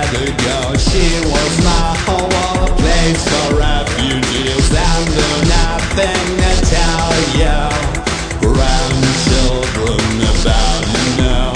had to go. She was my home, a place for refugees, and nothing to tell you. Grandchildren about you know.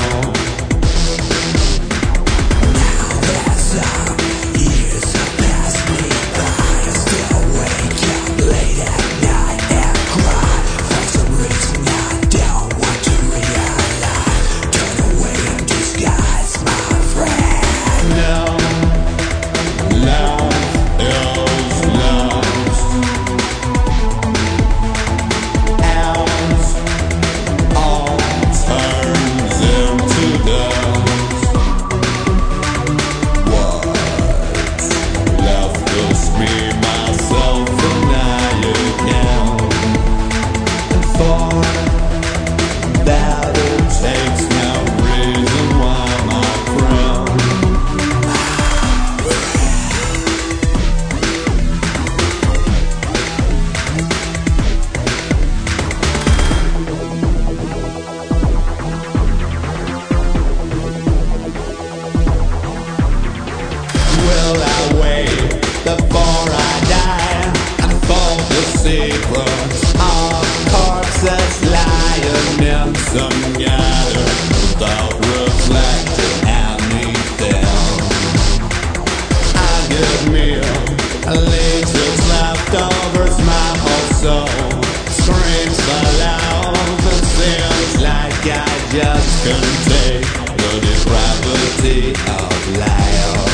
Will I wait before I die and fall the secrets of corpses lying in some gutter without reflecting anything? I give me allegiance, leftovers, my whole soul screams for love. It seems like I just can't take the depravity of life.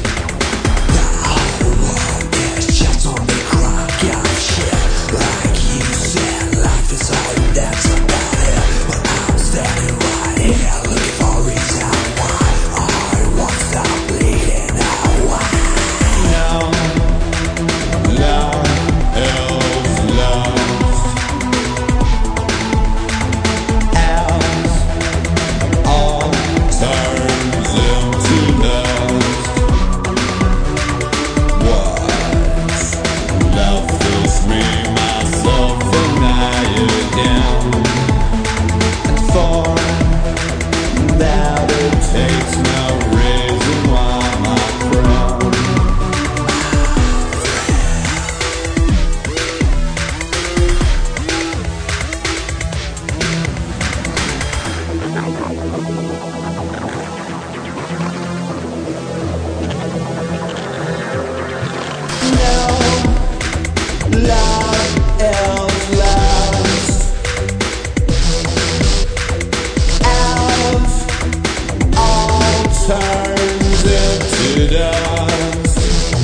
Turns into dust.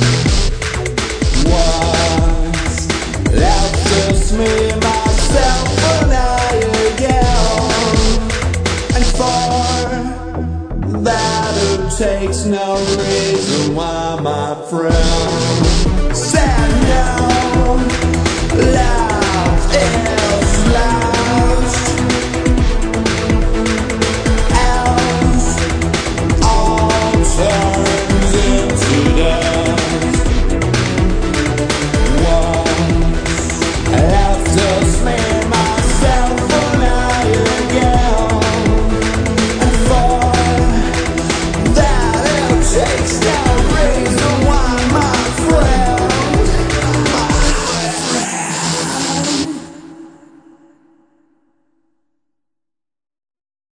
What's left is me, myself, and I again. And for that it takes no reason why, my friend. Said no.